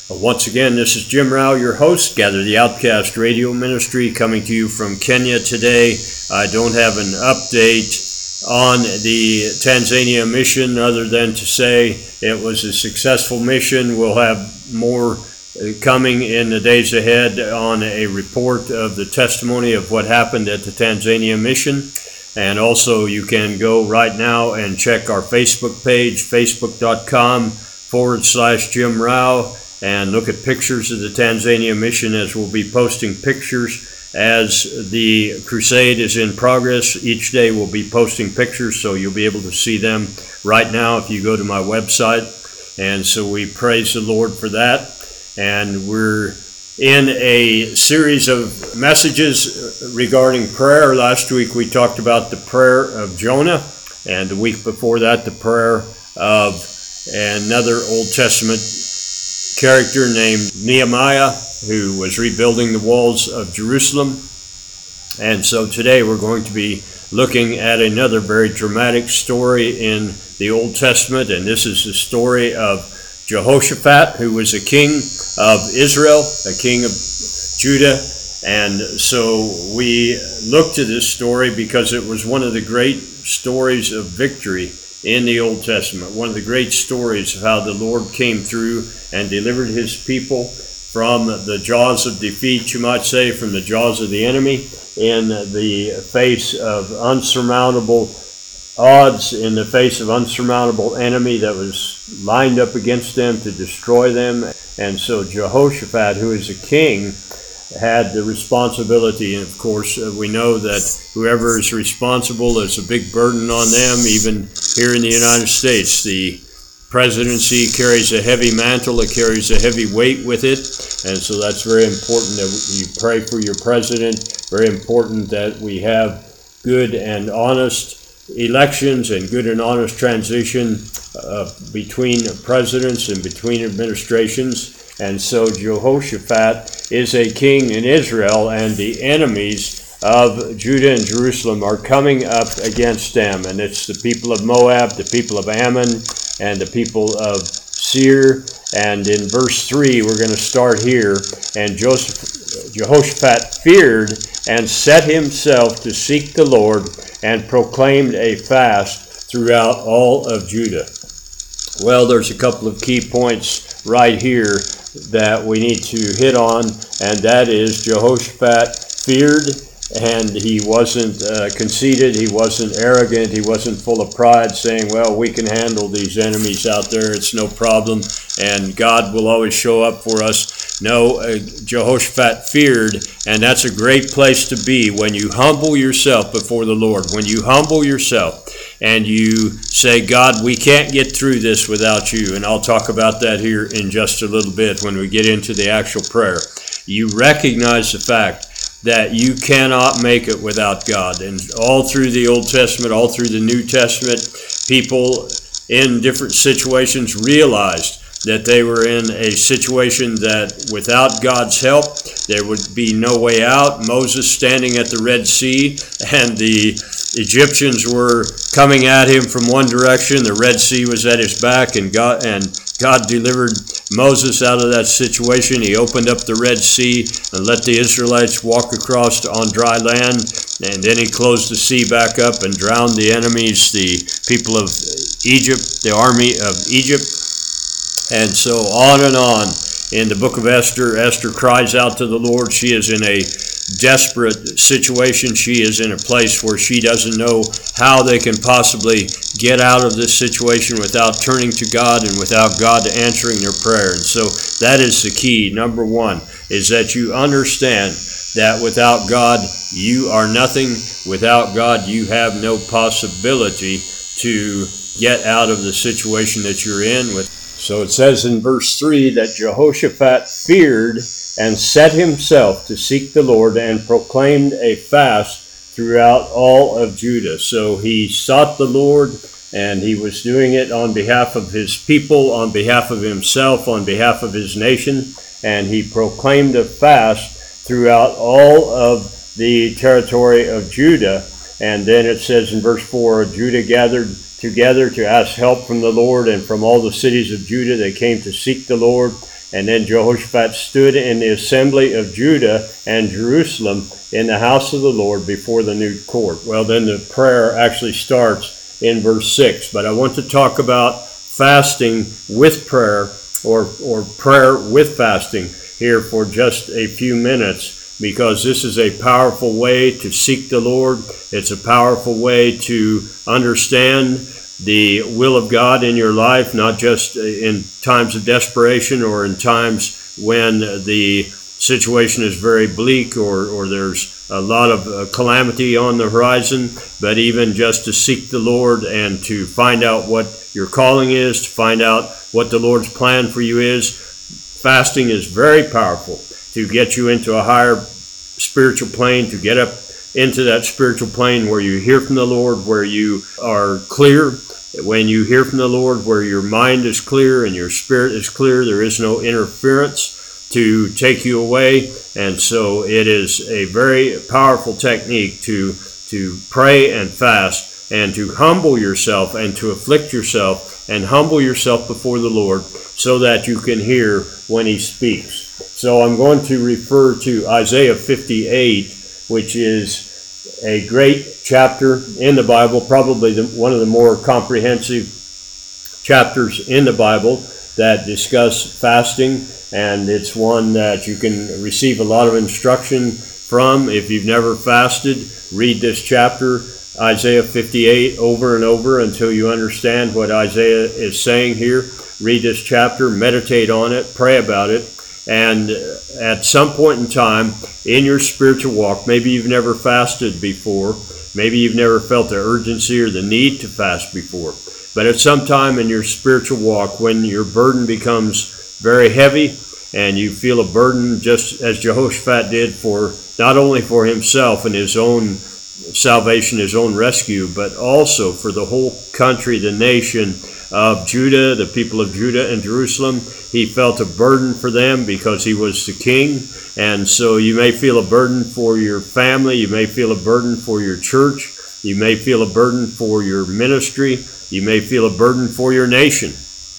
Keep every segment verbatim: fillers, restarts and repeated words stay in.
Once again, this is Jim Rao, your host, Gather the Outcast Radio Ministry, coming to you from Kenya today. I don't have an update on the Tanzania mission other than to say it was a successful mission. We'll have more coming in the days ahead on a report of the testimony of what happened at the Tanzania mission. And also you can go right now and check our Facebook page, facebook.com forward slash Jim Rao. And look at pictures of the Tanzania mission, as we'll be posting pictures as the crusade is in progress. Each day we'll be posting pictures, so you'll be able to see them right now if you go to my website. And so we praise the Lord for that. And we're in a series of messages regarding prayer. Last week we talked about the prayer of Jonah, and the week before that the prayer of another Old Testament character named Nehemiah, who was rebuilding the walls of Jerusalem. And so today we're going to be looking at another very dramatic story in the Old Testament, and this is the story of Jehoshaphat, who was a king of Israel, a king of Judah. And so we look to this story because it was one of the great stories of victory in the Old Testament, one of the great stories of how the Lord came through and delivered his people from the jaws of defeat, you might say, from the jaws of the enemy, in the face of unsurmountable odds, in the face of unsurmountable enemy that was lined up against them to destroy them. And so Jehoshaphat, who is a king, had the responsibility. And of course, uh, we know that whoever is responsible is a big burden on them. Even here in the United States, the presidency carries a heavy mantle, it carries a heavy weight with it. And so that's very important that you pray for your president. Very important that we have good and honest elections and good and honest transition uh, between presidents and between administrations. And so Jehoshaphat is a king in Israel, and the enemies of Judah and Jerusalem are coming up against them. And it's the people of Moab, the people of Ammon, and the people of Seir. And in verse three, we're going to start here. And Joseph, Jehoshaphat feared and set himself to seek the Lord, and proclaimed a fast throughout all of Judah. Well, there's a couple of key points right here that we need to hit on, and that is Jehoshaphat feared, and he wasn't uh, conceited, he wasn't arrogant, he wasn't full of pride, saying, well, we can handle these enemies out there, it's no problem, and God will always show up for us. No, uh, Jehoshaphat feared, and that's a great place to be when you humble yourself before the Lord, when you humble yourself and you say, God, we can't get through this without you. And I'll talk about that here in just a little bit when we get into the actual prayer. You recognize the fact that you cannot make it without God. And all through the Old Testament, all through the New Testament, people in different situations realized that they were in a situation that without God's help, there would be no way out. Moses standing at the Red Sea, and the Egyptians were coming at him from one direction. The Red Sea was at his back, and God and God delivered Moses out of that situation. He opened up the Red Sea and let the Israelites walk across on dry land, and then he closed the sea back up and drowned the enemies, the people of Egypt, the army of Egypt. And so on and on. In the book of Esther, Esther cries out to the Lord. She is in a desperate situation. She is in a place where she doesn't know how they can possibly get out of this situation without turning to God and without God answering their prayer. And so that is the key. Number one is that you understand that without God, you are nothing. Without God, you have no possibility to get out of the situation that you're in with. So it says in verse three that Jehoshaphat feared and set himself to seek the Lord and proclaimed a fast throughout all of Judah. So he sought the Lord, and he was doing it on behalf of his people, on behalf of himself, on behalf of his nation, and he proclaimed a fast throughout all of the territory of Judah. And then it says in verse four, Judah gathered together to ask help from the Lord, and from all the cities of Judah they came to seek the Lord. And then Jehoshaphat stood in the assembly of Judah and Jerusalem in the house of the Lord before the new court. Well, then the prayer actually starts in verse six. But I want to talk about fasting with prayer, or, or prayer with fasting here for just a few minutes, because this is a powerful way to seek the Lord. It's a powerful way to understand the will of God in your life, not just in times of desperation or in times when the situation is very bleak, or, or there's a lot of uh, calamity on the horizon, but even just to seek the Lord and to find out what your calling is, to find out what the Lord's plan for you is. Fasting is very powerful to get you into a higher spiritual plane, to get up into that spiritual plane where you hear from the Lord, where you are clear. When you hear from the Lord, where your mind is clear and your spirit is clear, there is no interference to take you away. And so it is a very powerful technique to, to pray and fast, and to humble yourself and to afflict yourself and humble yourself before the Lord, so that you can hear when He speaks. So I'm going to refer to Isaiah fifty-eight, which is a great chapter in the Bible, probably the, one of the more comprehensive chapters in the Bible that discuss fasting, and it's one that you can receive a lot of instruction from. If you've never fasted, read this chapter, Isaiah fifty-eight, over and over until you understand what Isaiah is saying here. Read this chapter, meditate on it, pray about it, and at some point in time in your spiritual walk, maybe you've never fasted before, maybe you've never felt the urgency or the need to fast before, but at some time in your spiritual walk, when your burden becomes very heavy and you feel a burden, just as Jehoshaphat did, for not only for himself and his own salvation, his own rescue, but also for the whole country, the nation of Judah, the people of Judah and Jerusalem. He felt a burden for them because he was the king. And so you may feel a burden for your family, you may feel a burden for your church, you may feel a burden for your ministry, you may feel a burden for your nation.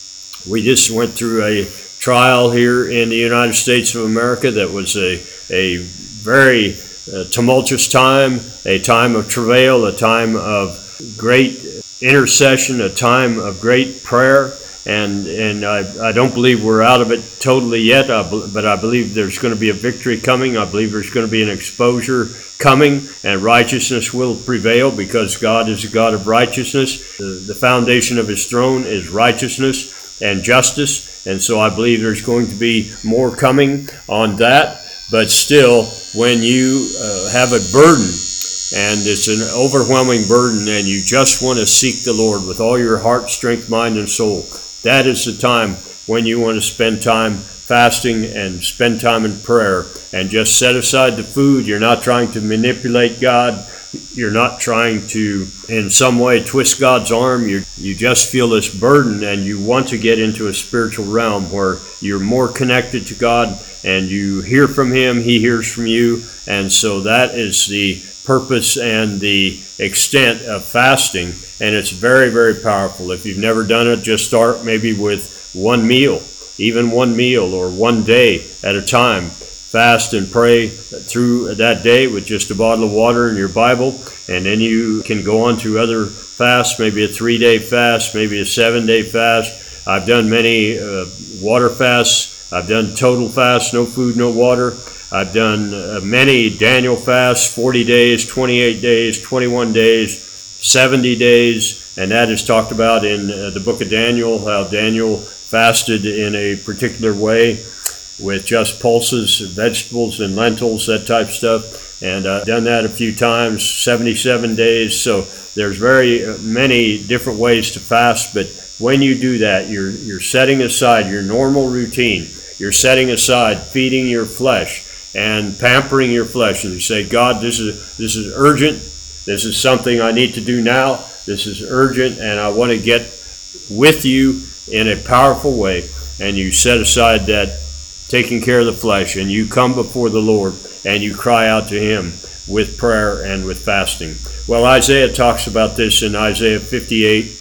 We just went through a trial here in the United States of America that was a, a very uh, tumultuous time, a time of travail, a time of great intercession, a time of great prayer, and and I, I don't believe we're out of it totally yet, I be, but I believe there's going to be a victory coming. I believe there's going to be an exposure coming, and righteousness will prevail, because God is a God of righteousness. The, the foundation of His throne is righteousness and justice, and so I believe there's going to be more coming on that. But still, when you uh, have a burden, and it's an overwhelming burden, and you just want to seek the Lord with all your heart, strength, mind, and soul, that is the time when you want to spend time fasting and spend time in prayer, and just set aside the food. You're not trying to manipulate God. You're not trying to in some way twist God's arm. You you just feel this burden, and you want to get into a spiritual realm where you're more connected to God, and you hear from Him, He hears from you. And so that is the purpose and the extent of fasting, and it's very, very powerful. If you've never done it, just start maybe with one meal, even one meal or one day at a time. Fast and pray through that day with just a bottle of water and your Bible, and then you can go on to other fasts, maybe a three-day fast, maybe a seven-day fast. I've done many uh, water fasts. I've done total fast, no food, no water. I've done uh, many Daniel fasts, forty days, twenty-eight days, twenty-one days, seventy days, and that is talked about in uh, the book of Daniel, how Daniel fasted in a particular way with just pulses, vegetables, and lentils, that type of stuff. And I've done that a few times, seventy-seven days. So there's very many different ways to fast, but when you do that, you're you're setting aside your normal routine. You're setting aside feeding your flesh and pampering your flesh, and you say, God, this is this is urgent. This is something I need to do now. This is urgent, and I want to get with you in a powerful way. And you set aside that taking care of the flesh, and you come before the Lord, and you cry out to Him with prayer and with fasting. Well, Isaiah talks about this in Isaiah fifty-eight,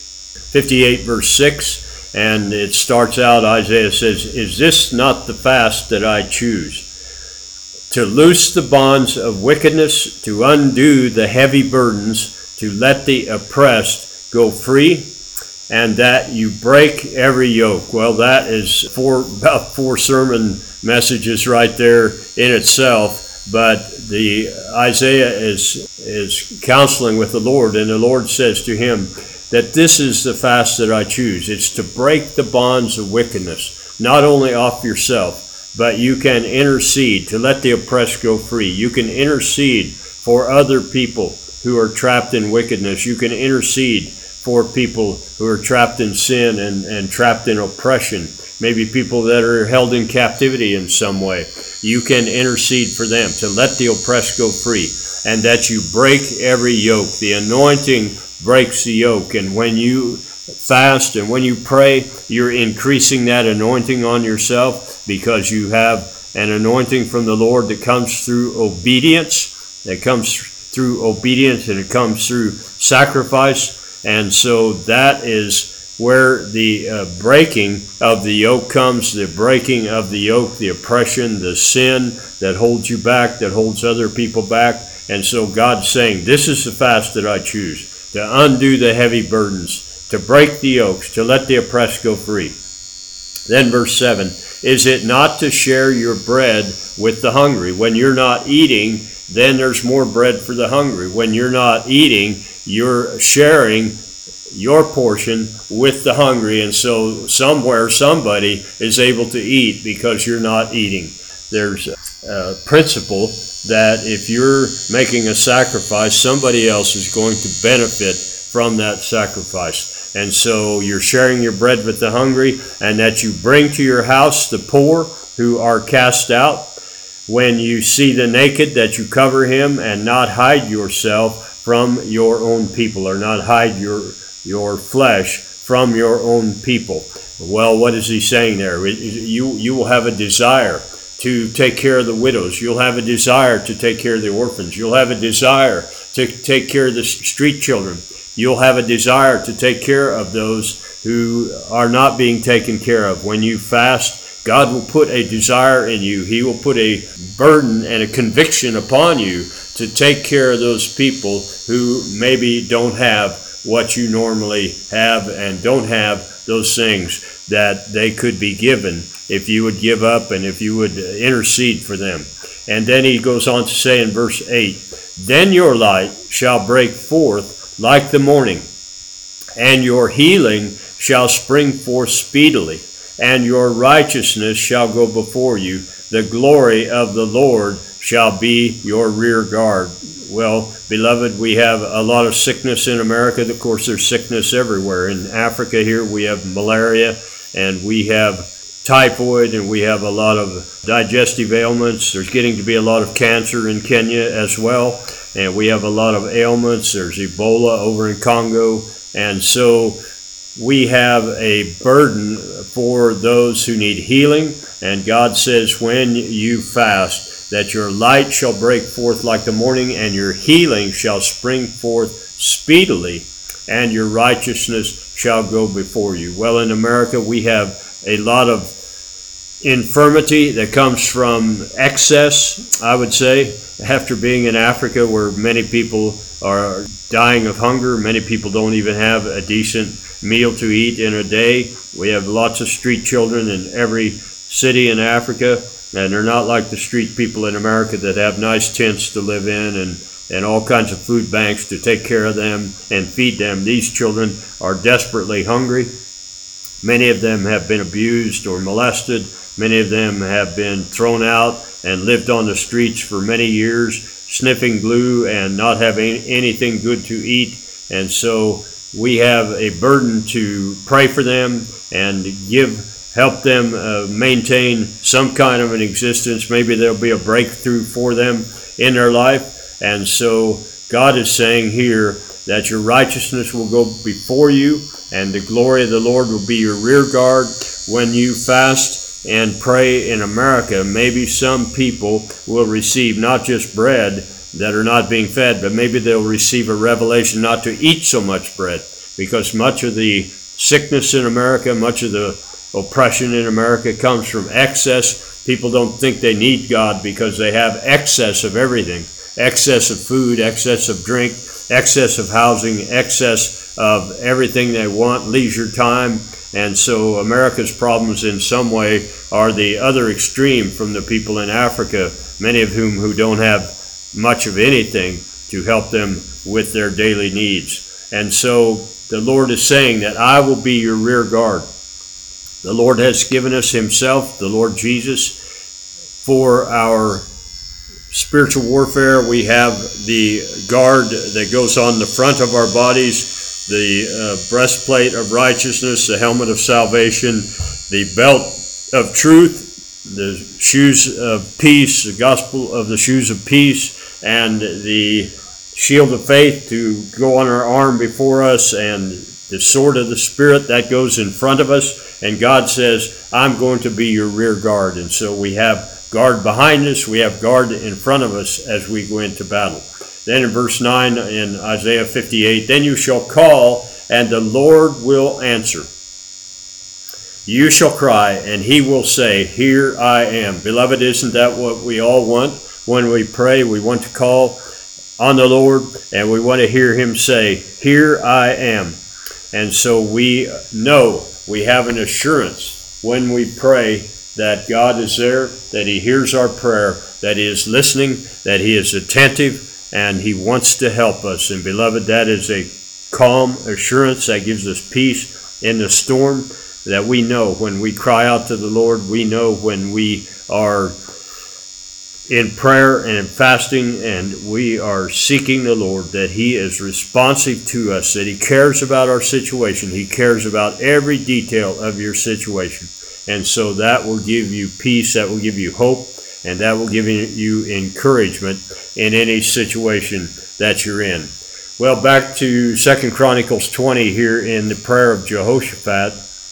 fifty-eight, verse six, and it starts out, Isaiah says, "Is this not the fast that I choose? To loose the bonds of wickedness, to undo the heavy burdens, to let the oppressed go free, and that you break every yoke." Well, that is four, about four sermon messages right there in itself. But the Isaiah is is counseling with the Lord, and the Lord says to him that this is the fast that I choose. It's to break the bonds of wickedness, not only off yourself, but you can intercede to let the oppressed go free. You can intercede for other people who are trapped in wickedness. You can intercede for people who are trapped in sin and, and trapped in oppression. Maybe people that are held in captivity in some way. You can intercede for them to let the oppressed go free, and that you break every yoke. The anointing breaks the yoke, and when you fast and when you pray, you're increasing that anointing on yourself, because you have an anointing from the Lord that comes through obedience, that comes through obedience, and it comes through sacrifice. And so that is where the uh, breaking of the yoke comes, the breaking of the yoke, the oppression, the sin that holds you back, that holds other people back. And so God's saying, this is the fast that I choose, to undo the heavy burdens, to break the yokes, to let the oppressed go free. Then verse seven, "Is it not to share your bread with the hungry?" When you're not eating, then there's more bread for the hungry. When you're not eating, you're sharing your portion with the hungry, and so somewhere somebody is able to eat because you're not eating. There's a principle that if you're making a sacrifice, somebody else is going to benefit from that sacrifice. And so you're sharing your bread with the hungry, and that you bring to your house the poor who are cast out. When you see the naked, that you cover him, and not hide yourself from your own people, or not hide your your flesh from your own people. Well, what is he saying there? You, you will have a desire to take care of the widows. You'll have a desire to take care of the orphans. You'll have a desire to take care of the street children. You'll have a desire to take care of those who are not being taken care of. When you fast, God will put a desire in you. He will put a burden and a conviction upon you to take care of those people who maybe don't have what you normally have, and don't have those things that they could be given if you would give up and if you would intercede for them. And then he goes on to say in verse eight, "Then your light shall break forth like the morning, and your healing shall spring forth speedily, and your righteousness shall go before you. The glory of the Lord shall be your rear guard." Well, beloved, we have a lot of sickness in America. Of course, there's sickness everywhere. In Africa here, we have malaria, and we have typhoid, and we have a lot of digestive ailments. There's getting to be a lot of cancer in Kenya as well, and we have a lot of ailments. There's Ebola over in Congo, and so we have a burden for those who need healing. And God says, when you fast, that your light shall break forth like the morning, and your healing shall spring forth speedily, and your righteousness shall go before you. Well, in America, we have a lot of infirmity that comes from excess, I would say. After being in Africa, where many people are dying of hunger, many people don't even have a decent meal to eat in a day. We have lots of street children in every city in Africa, and they're not like the street people in America that have nice tents to live in and, and all kinds of food banks to take care of them and feed them. These children are desperately hungry. Many of them have been abused or molested. Many of them have been thrown out and lived on the streets for many years, sniffing glue and not having anything good to eat. And so we have a burden to pray for them and give help them uh, maintain some kind of an existence. Maybe there'll be a breakthrough for them in their life. And so God is saying here that your righteousness will go before you, and the glory of the Lord will be your rear guard. When you fast and pray in America, maybe some people will receive not just bread that are not being fed, but maybe they'll receive a revelation not to eat so much bread, because much of the sickness in America, much of the oppression in America comes from excess. People don't think they need God because they have excess of everything. Excess of food, excess of drink, excess of housing, excess of everything they want, leisure time. And so America's problems in some way are the other extreme from the people in Africa, many of whom who don't have much of anything to help them with their daily needs. And so the Lord is saying that I will be your rear guard. The Lord has given us himself, the Lord Jesus, for our spiritual warfare. We have the guard that goes on the front of our bodies, the uh, breastplate of righteousness, the helmet of salvation, the belt of truth, the shoes of peace, the gospel of the shoes of peace, and the shield of faith to go on our arm before us, and the sword of the Spirit that goes in front of us. And God says, I'm going to be your rear guard. And so we have guard behind us, we have guard in front of us as we go into battle. Then in verse nine in Isaiah fifty-eight, then you shall call, and the Lord will answer. You shall cry, and he will say, here I am. Beloved, isn't that what we all want when we pray? We want to call on the Lord, and we want to hear him say, here I am. And so we know, we have an assurance when we pray that God is there, that he hears our prayer, that he is listening, that he is attentive, and he wants to help us. And beloved, that is a calm assurance that gives us peace in the storm, that we know when we cry out to the Lord, we know when we are in prayer and in fasting and we are seeking the Lord, that he is responsive to us, that he cares about our situation. He cares about every detail of your situation. And so that will give you peace, that will give you hope, and that will give you encouragement in any situation that you're in. Well, back to Second Chronicles twenty here in the prayer of Jehoshaphat.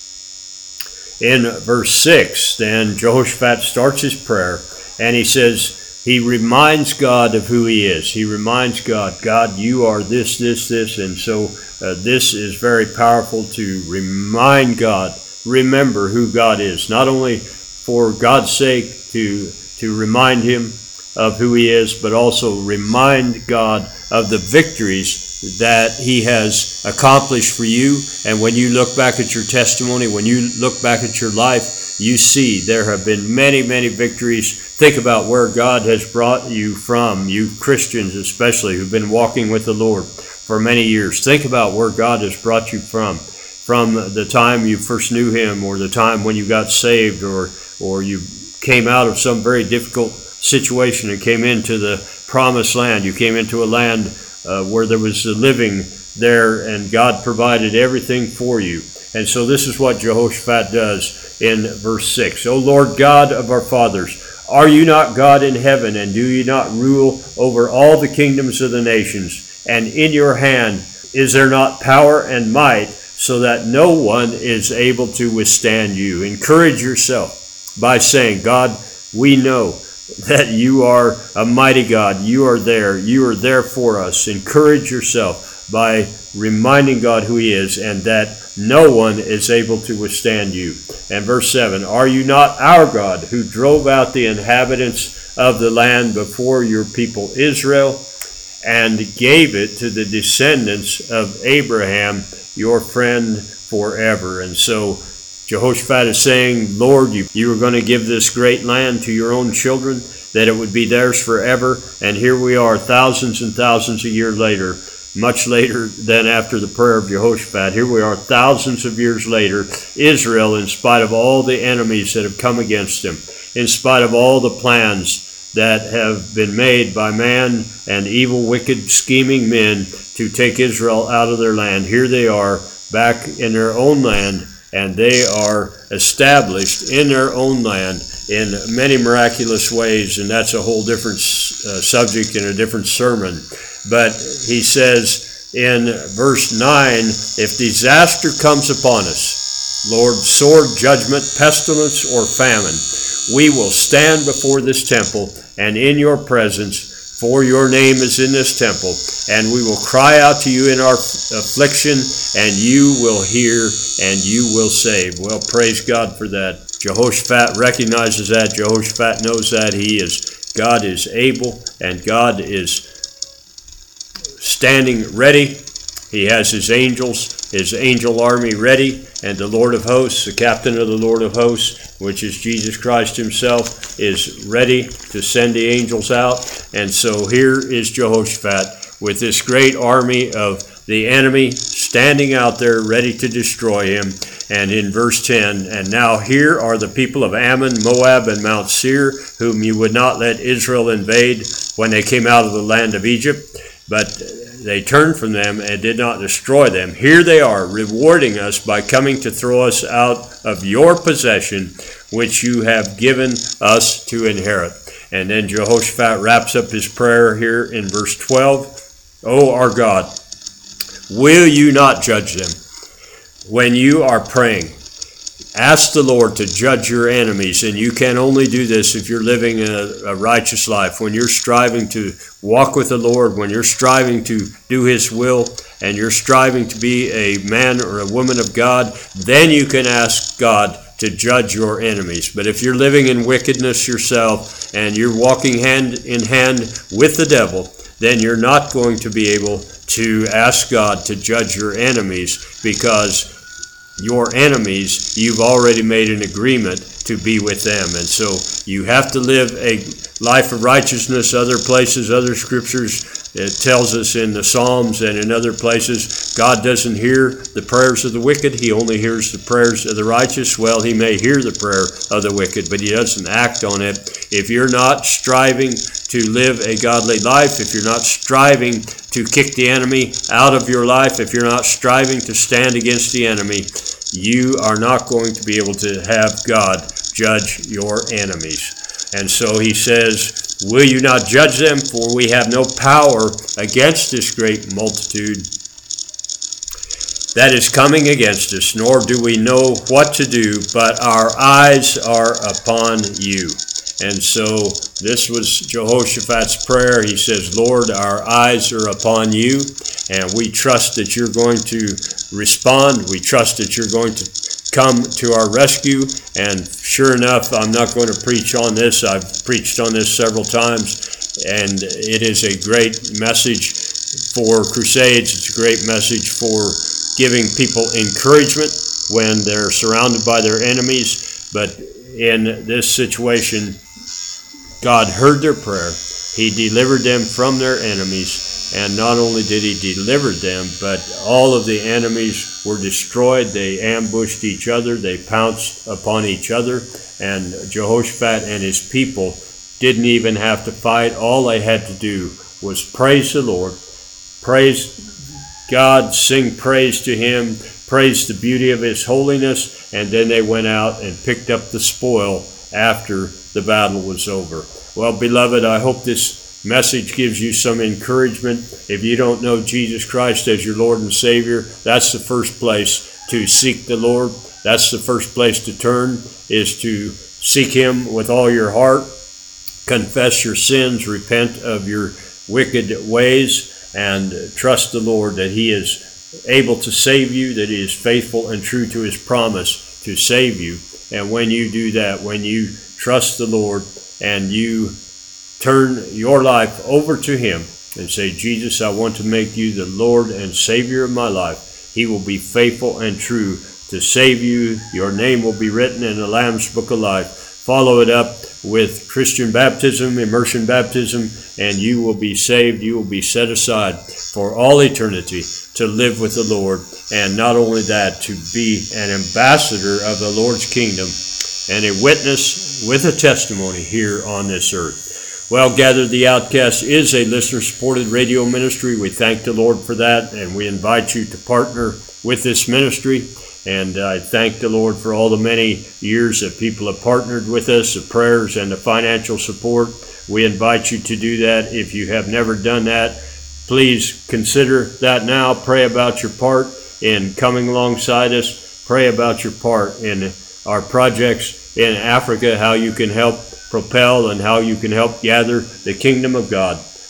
In verse six, then Jehoshaphat starts his prayer, and he says, he reminds God of who he is. He reminds God, God, you are this, this, this. And so uh, this is very powerful to remind God, remember who God is, not only for God's sake to to remind him of who he is, but also remind God of the victories that he has accomplished for you. And when you look back at your testimony, when you look back at your life, you see there have been many, many victories. Think about where God has brought you from, you Christians especially who've been walking with the Lord for many years. Think about where God has brought you from. From the time you first knew him, or the time when you got saved, or or you came out of some very difficult situation and came into the promised land. You came into a land uh, where there was a living there, and God provided everything for you. And so this is what Jehoshaphat does in verse six. O Lord God of our fathers, are you not God in heaven, and do you not rule over all the kingdoms of the nations? And in your hand is there not power and might, so that no one is able to withstand you? Encourage yourself by saying, God, we know that you are a mighty God. You are there. You are there for us. Encourage yourself by reminding God who he is, and that no one is able to withstand you. And verse seven, are you not our God, who drove out the inhabitants of the land before your people Israel, and gave it to the descendants of Abraham, your friend, forever? And so Jehoshaphat is saying, Lord, you, you were going to give this great land to your own children, that it would be theirs forever. And here we are, thousands and thousands of years later, much later than after the prayer of Jehoshaphat. Here we are, thousands of years later, Israel, in spite of all the enemies that have come against him, in spite of all the plans that have been made by man and evil, wicked, scheming men to take Israel out of their land, here they are back in their own land, and they are established in their own land in many miraculous ways, and that's a whole different uh, subject and a different sermon. But he says in verse nine, if disaster comes upon us, Lord, sword, judgment, pestilence, or famine, we will stand before this temple and in your presence for your name is in this temple, and we will cry out to you in our affliction, and you will hear, and you will save. Well, praise God for that. Jehoshaphat recognizes that. Jehoshaphat knows that. He is, God is able, and God is standing ready. He has his angels, his angel army ready, and the Lord of hosts, the captain of the Lord of hosts, which is Jesus Christ himself, is ready to send the angels out. And so here is Jehoshaphat with this great army of the enemy standing out there ready to destroy him. And in verse ten, and now here are the people of Ammon, Moab, and Mount Seir, whom you would not let Israel invade when they came out of the land of Egypt, but they turned from them and did not destroy them. Here they are, rewarding us by coming to throw us out of your possession, which you have given us to inherit. And then Jehoshaphat wraps up his prayer here in verse twelve. O our God, will you not judge them? When you are praying, ask the Lord to judge your enemies, and you can only do this if you're living a, a righteous life. When you're striving to walk with the Lord, when you're striving to do his will, and you're striving to be a man or a woman of God, then you can ask God to judge your enemies. But if you're living in wickedness yourself, and you're walking hand in hand with the devil, then you're not going to be able to ask God to judge your enemies, because your enemies, you've already made an agreement to be with them. And so you have to live a life of righteousness. Other places, other scriptures, it tells us in the Psalms and in other places, God doesn't hear the prayers of the wicked. He only hears the prayers of the righteous. Well, he may hear the prayer of the wicked, but he doesn't act on it. If you're not striving to live a godly life, if you're not striving to kick the enemy out of your life, if you're not striving to stand against the enemy, you are not going to be able to have God judge your enemies. And so he says, will you not judge them? For we have no power against this great multitude that is coming against us, nor do we know what to do, but our eyes are upon you. And so this was Jehoshaphat's prayer. He says, Lord, our eyes are upon you, and we trust that you're going to respond. We trust that you're going to come to our rescue. And sure enough, I'm not going to preach on this. I've preached on this several times, and it is a great message for crusades. It's a great message for giving people encouragement when they're surrounded by their enemies. But in this situation, God heard their prayer. He delivered them from their enemies. And not only did he deliver them, but all of the enemies were destroyed. They ambushed each other. They pounced upon each other. And Jehoshaphat and his people didn't even have to fight. All they had to do was praise the Lord, praise God, sing praise to him, praise the beauty of his holiness, and then they went out and picked up the spoil after the battle was over. Well, beloved, I hope this message gives you some encouragement. If you don't know Jesus Christ as your Lord and Savior, that's the first place to seek the Lord. That's the first place to turn, is to seek him with all your heart, confess your sins, repent of your wicked ways, and trust the Lord that he is able to save you, that he is faithful and true to his promise to save you. And when you do that, when you trust the Lord and you turn your life over to him and say, Jesus, I want to make you the Lord and Savior of my life, he will be faithful and true to save you. Your name will be written in the Lamb's Book of Life. Follow it up with Christian baptism, immersion baptism, and you will be saved. You will be set aside for all eternity to live with the Lord. And not only that, to be an ambassador of the Lord's kingdom and a witness with a testimony here on this earth. Well, Gather the Outcast is a listener-supported radio ministry. We thank the Lord for that, and we invite you to partner with this ministry. And I thank the Lord for all the many years that people have partnered with us, the prayers and the financial support. We invite you to do that. If you have never done that, please consider that now. Pray about your part in coming alongside us. Pray about your part in our projects in Africa, how you can help propel and how you can help gather the kingdom of God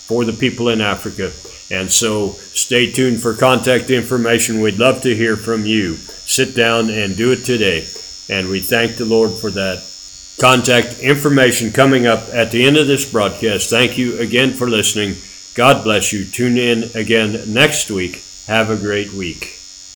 for the people in Africa. And so stay tuned for contact information. We'd love to hear from you. Sit down and do it today. And we thank the Lord for that. Contact information coming up at the end of this broadcast. Thank you again for listening. God bless you. Tune in again next week. Have a great week.